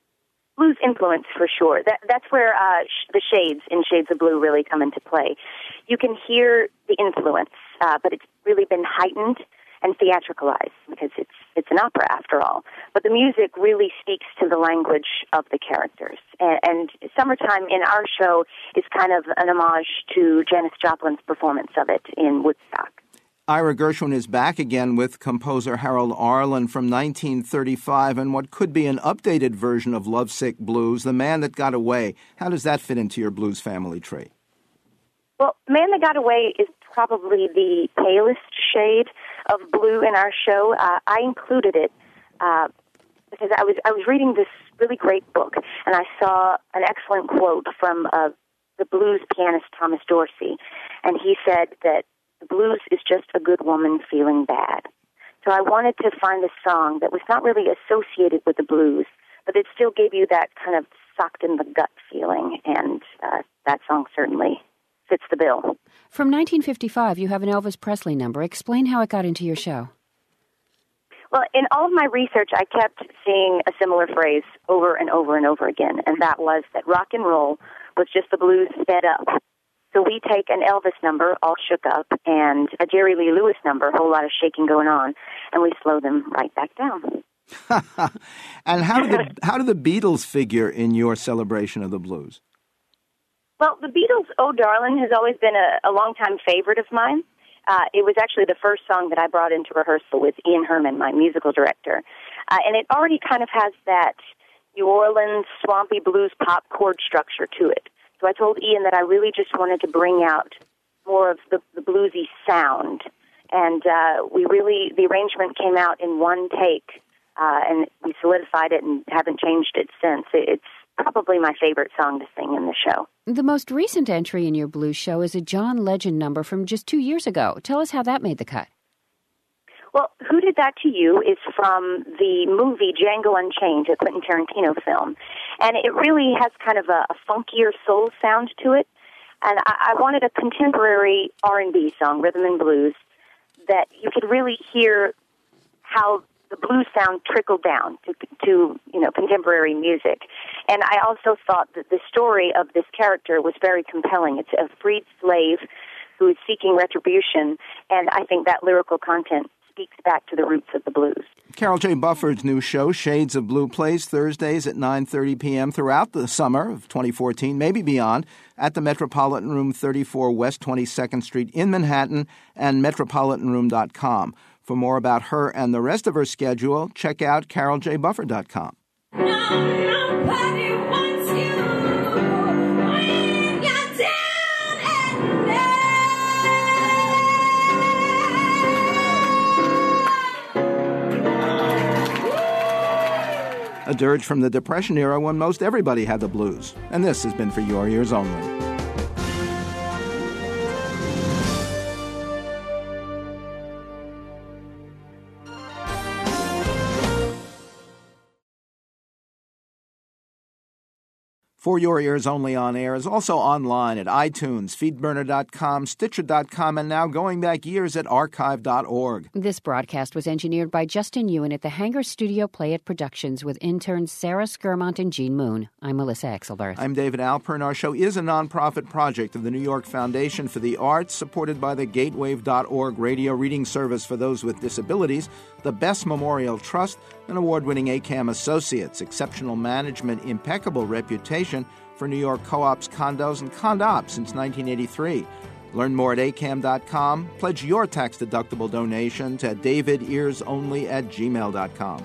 [SPEAKER 18] Blues influence, for sure. That, that's where uh, sh- the shades in Shades of Blue really come into play. You can hear the influence, uh, but it's really been heightened and theatricalized because it's it's an opera after all. But the music really speaks to the language of the characters. And, and Summertime in our show is kind of an homage to Janis Joplin's performance of it in Woodstock.
[SPEAKER 1] Ira Gershwin is back again with composer Harold Arlen from nineteen thirty-five and what could be an updated version of Lovesick Blues, The Man That Got Away. How does that fit into your blues family tree?
[SPEAKER 18] Well, Man That Got Away is probably the palest shade of blue in our show. Uh, I included it uh, because I was I was reading this really great book, and I saw an excellent quote from uh, the blues pianist Thomas Dorsey, and he said that the blues is just a good woman feeling bad. So I wanted to find a song that was not really associated with the blues, but it still gave you that kind of socked in the gut feeling, and uh, that song certainly fits the bill.
[SPEAKER 2] From nineteen fifty-five, you have an Elvis Presley number. Explain how it got into your show.
[SPEAKER 18] Well, in all of my research, I kept seeing a similar phrase over and over and over again, and that was that rock and roll was just the blues sped up. So we take an Elvis number, All Shook Up, and a Jerry Lee Lewis number, a whole lot of shaking going on, and we slow them right back down.
[SPEAKER 1] And how do the how do the Beatles figure in your celebration of the blues?
[SPEAKER 18] Well, the Beatles' "Oh Darling" has always been a, a longtime favorite of mine. Uh, it was actually the first song that I brought into rehearsal with Ian Herman, my musical director. Uh, and it already kind of has that New Orleans swampy blues pop chord structure to it. So I told Ian that I really just wanted to bring out more of the, the bluesy sound. And uh, we really, the arrangement came out in one take, uh, and we solidified it and haven't changed it since. It's probably my favorite song to sing in the show.
[SPEAKER 2] The most recent entry in your blues show is a John Legend number from just two years ago. Tell us how that made the cut.
[SPEAKER 18] Well, Who Did That to You is from the movie Django Unchained, a Quentin Tarantino film. And it really has kind of a, a funkier soul sound to it. And I, I wanted a contemporary R and B song, rhythm and blues, that you could really hear how the blues sound trickled down to, to, you know, contemporary music. And I also thought that the story of this character was very compelling. It's a freed slave who is seeking retribution, and I think that lyrical content speaks back to the roots of the blues.
[SPEAKER 1] Carol J. Bufford's new show, Shades of Blue, plays Thursdays at nine thirty p.m. throughout the summer of twenty fourteen, maybe beyond, at the Metropolitan Room, thirty-four West twenty-second Street in Manhattan, and metropolitan room dot com. For more about her and the rest of her schedule, check out carol j bufford dot com.
[SPEAKER 17] No, nobody wants you when you're down and
[SPEAKER 1] out. A dirge from the Depression era when most everybody had the blues. And this has been For Your Ears Only. For Your Ears Only on Air is also online at iTunes, feedburner dot com, stitcher dot com, and now going back years at archive dot org.
[SPEAKER 2] This broadcast was engineered by Justin Ewan at the Hangar Studio Play It Productions with interns Sarah Skirmont and Jean Moon. I'm Melissa Exelberth.
[SPEAKER 1] I'm David Alpern. Our show is a nonprofit project of the New York Foundation for the Arts, supported by the gatewave dot org radio reading service for those with disabilities, the Best Memorial Trust, and award-winning A C A M Associates, exceptional management, impeccable reputation for New York co-ops, condos, and condo-ops since nineteen eighty-three. Learn more at a c a m dot com. Pledge your tax-deductible donation to davidearsonly at gmail dot com.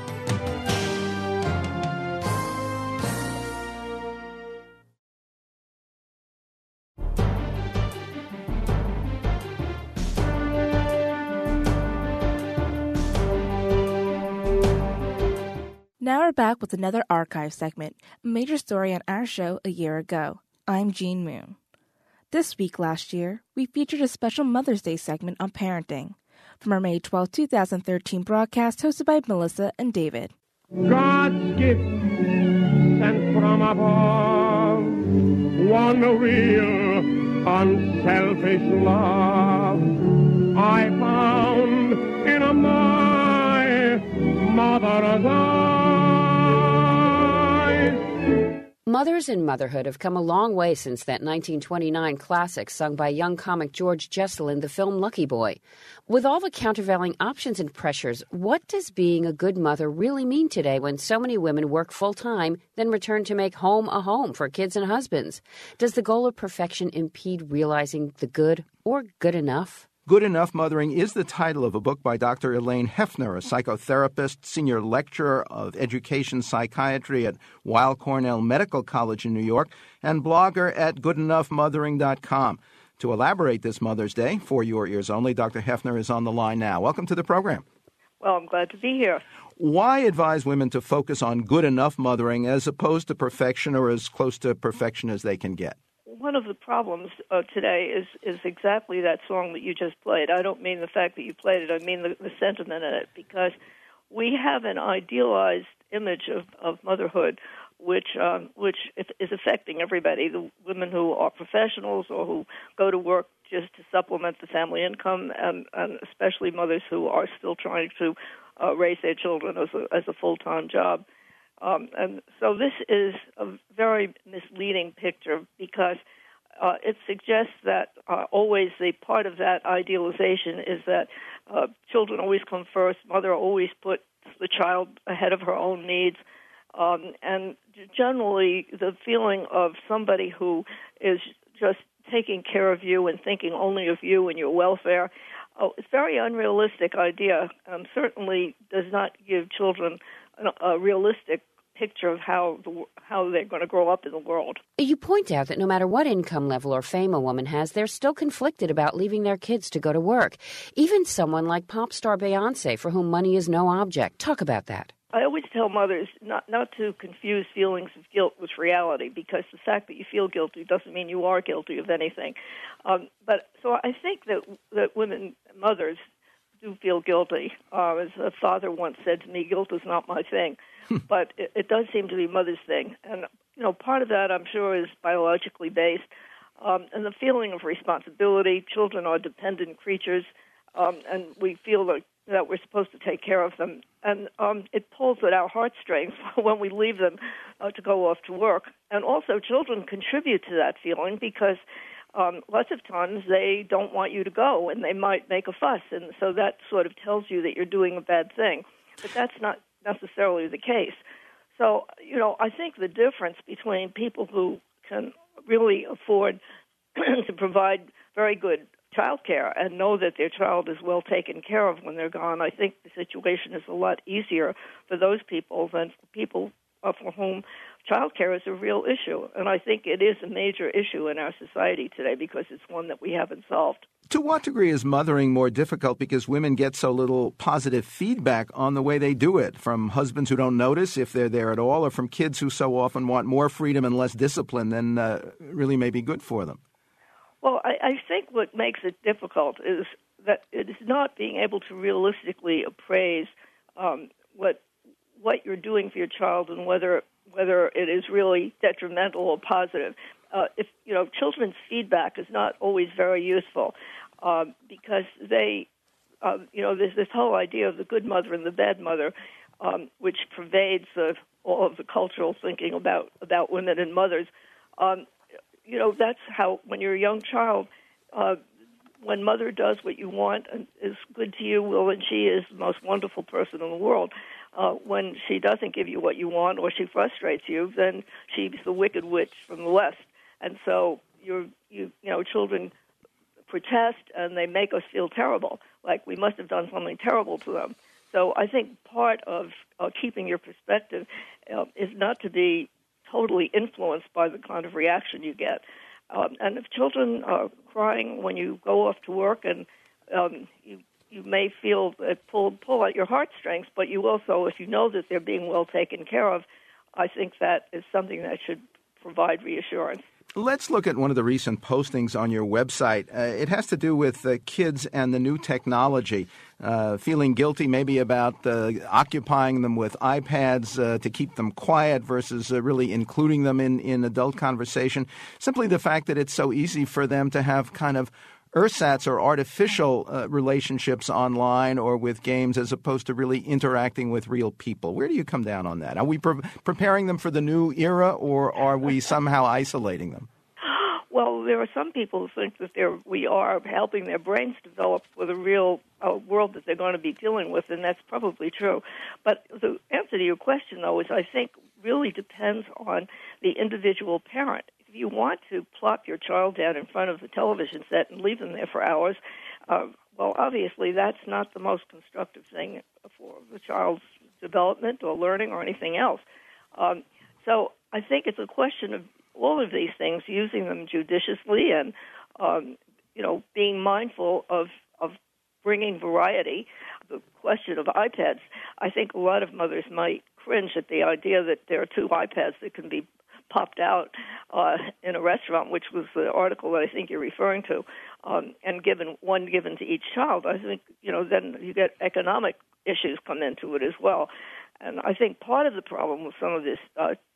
[SPEAKER 19] Now we're back with another archive segment, a major story on our show a year ago. I'm Jean Moon. This week last year, we featured a special Mother's Day segment on parenting from our May twelfth, twenty thirteen broadcast hosted by Melissa and David.
[SPEAKER 20] God's gift sent from above, one real unselfish love I found in a my mother's eyes.
[SPEAKER 2] Mothers and motherhood have come a long way since that nineteen twenty-nine classic sung by young comic George Jessel in the film Lucky Boy. With all the countervailing options and pressures, what does being a good mother really mean today when so many women work full-time, then return to make home a home for kids and husbands? Does the goal of perfection impede realizing the good or good enough?
[SPEAKER 1] Good Enough Mothering is the title of a book by Doctor Elaine Hefner, a psychotherapist, senior lecturer of education psychiatry at Weill Cornell Medical College in New York, and blogger at good enough mothering dot com. To elaborate this Mother's Day, For Your Ears Only, Doctor Hefner is on the line now. Welcome to the program.
[SPEAKER 21] Well, I'm glad to be here.
[SPEAKER 1] Why advise women to focus on good enough mothering as opposed to perfection or as close to perfection as they can get?
[SPEAKER 21] One of the problems uh, today is, is exactly that song that you just played. I don't mean the fact that you played it. I mean the, the sentiment in it, because we have an idealized image of, of motherhood which um, which is affecting everybody, the women who are professionals or who go to work just to supplement the family income, and, and especially mothers who are still trying to uh, raise their children as a, as a full-time job. Um, and so this is a very misleading picture because uh, it suggests that uh, always the part of that idealization is that uh, children always come first, mother always puts the child ahead of her own needs, um, and generally the feeling of somebody who is just taking care of you and thinking only of you and your welfare, oh, it's a very unrealistic idea, and certainly does not give children a, a realistic picture of how the, how they're going to grow up in the world.
[SPEAKER 2] You point out that no matter what income level or fame a woman has, they're still conflicted about leaving their kids to go to work. Even someone like pop star Beyonce, for whom money is no object. Talk about that.
[SPEAKER 21] I always tell mothers not, not to confuse feelings of guilt with reality, because the fact that you feel guilty doesn't mean you are guilty of anything. Um, but so I think that that women, mothers, do feel guilty. Uh, as a father once said to me, guilt is not my thing. But it, it does seem to be mother's thing. And, you know, part of that, I'm sure, is biologically based. Um, and the feeling of responsibility. Children are dependent creatures, um, and we feel that, that we're supposed to take care of them. And um, it pulls at our heartstrings when we leave them uh, to go off to work. And also, children contribute to that feeling because um, lots of times they don't want you to go, and they might make a fuss. And so that sort of tells you that you're doing a bad thing. But that's not necessarily the case. So, you know, I think the difference between people who can really afford to provide very good child care and know that their child is well taken care of when they're gone, I think the situation is a lot easier for those people than for people for whom child care is a real issue. And I think it is a major issue in our society today because it's one that we haven't solved.
[SPEAKER 1] To what degree is mothering more difficult because women get so little positive feedback on the way they do it, from husbands who don't notice if they're there at all, or from kids who so often want more freedom and less discipline than uh, really may be good for them?
[SPEAKER 21] Well, I, I think what makes it difficult is that it is not being able to realistically appraise um, what what you're doing for your child and whether whether it is really detrimental or positive. Uh, if you know, children's feedback is not always very useful uh, because they, uh, you know, there's this whole idea of the good mother and the bad mother, um, which pervades uh, all of the cultural thinking about about women and mothers. Um, you know, that's how when you're a young child, uh, when mother does what you want and is good to you, well, then she is the most wonderful person in the world. Uh, when she doesn't give you what you want or she frustrates you, then she's the wicked witch from the West. And so you're, you you know, children protest and they make us feel terrible, like we must have done something terrible to them. So I think part of uh, keeping your perspective uh, is not to be totally influenced by the kind of reaction you get. Um, and if children are crying when you go off to work and um, you you may feel that pull, pull at your heartstrings, but you also, if you know that they're being well taken care of, I think that is something that should provide reassurance.
[SPEAKER 1] Let's look at one of the recent postings on your website. Uh, it has to do with uh, kids and the new technology, uh, feeling guilty maybe about uh, occupying them with iPads uh, to keep them quiet versus uh, really including them in, in adult conversation. Simply the fact that it's so easy for them to have kind of ersatz or artificial uh, relationships online or with games as opposed to really interacting with real people. Where do you come down on that? Are we pre- preparing them for the new era, or are we somehow isolating them?
[SPEAKER 21] Well, there are some people who think that they're, we are helping their brains develop for the real uh, world that they're going to be dealing with, and that's probably true. But the answer to your question, though, is I think really depends on the individual parent. If you want to plop your child down in front of the television set and leave them there for hours, uh, well, obviously that's not the most constructive thing for the child's development or learning or anything else. Um, so I think it's a question of all of these things, using them judiciously and, um, you know, being mindful of, of bringing variety. The question of iPads, I think a lot of mothers might cringe at the idea that there are two iPads that can be popped out uh, in a restaurant, which was the article that I think you're referring to, um, and given one given to each child. I think, you know, then you get economic issues come into it as well. And I think part of the problem with some of this uh,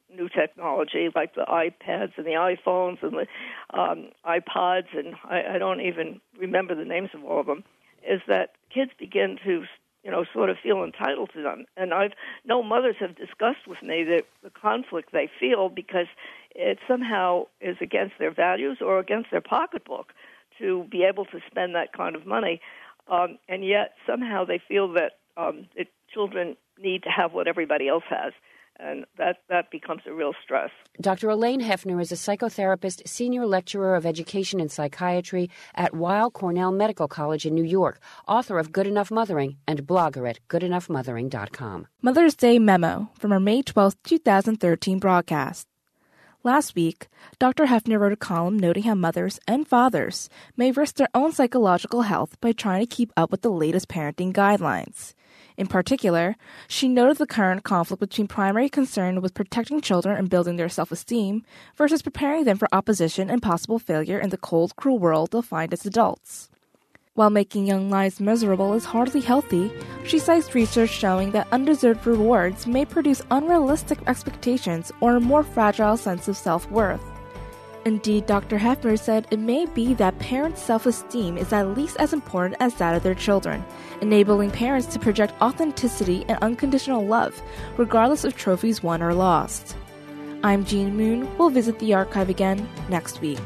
[SPEAKER 21] new technology like the iPads and the iPhones and the um, iPods, and I, I don't even remember the names of all of them, is that kids begin to, you know, sort of feel entitled to them. And I've no mothers have discussed with me the, the conflict they feel because it somehow is against their values or against their pocketbook to be able to spend that kind of money. Um, and yet somehow they feel that um, it, children need to have what everybody else has. And that, that becomes a real stress.
[SPEAKER 2] Doctor Elaine Hefner is a psychotherapist, senior lecturer of education and psychiatry at Weill Cornell Medical College in New York, author of Good Enough Mothering, and blogger at good enough mothering dot com.
[SPEAKER 19] Mother's Day Memo from our May twelfth, twenty thirteen broadcast. Last week, Doctor Hefner wrote a column noting how mothers and fathers may risk their own psychological health by trying to keep up with the latest parenting guidelines. In particular, she noted the current conflict between primary concern with protecting children and building their self-esteem versus preparing them for opposition and possible failure in the cold, cruel world they'll find as adults. While making young lives miserable is hardly healthy, she cites research showing that undeserved rewards may produce unrealistic expectations or a more fragile sense of self-worth. Indeed, Doctor Hefner said it may be that parents' self-esteem is at least as important as that of their children, enabling parents to project authenticity and unconditional love, regardless of trophies won or lost. I'm Jean Moon. We'll visit the archive again next week.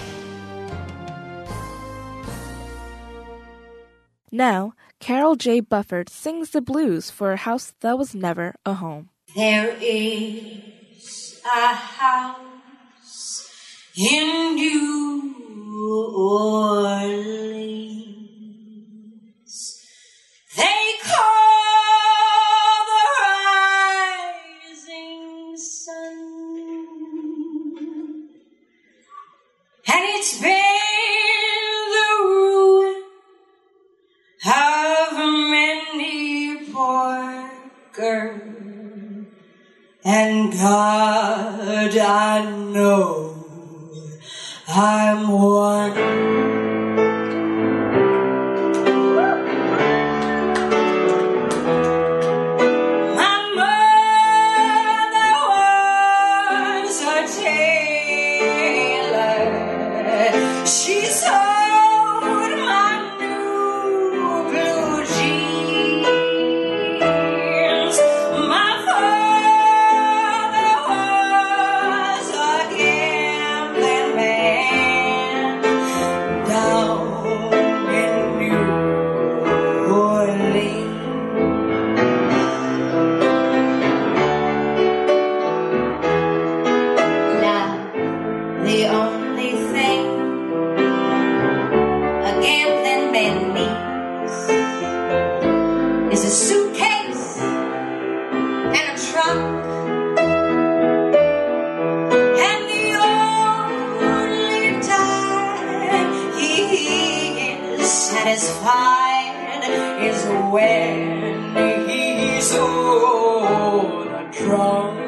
[SPEAKER 19] Now, Carol J. Bufford sings the blues for a house that was never a home.
[SPEAKER 17] There is a house in New Orleans they call the rising sun, and it's been the ruin of many poor girls, and God, I know I'm one. Satisfied is when he's on a drum.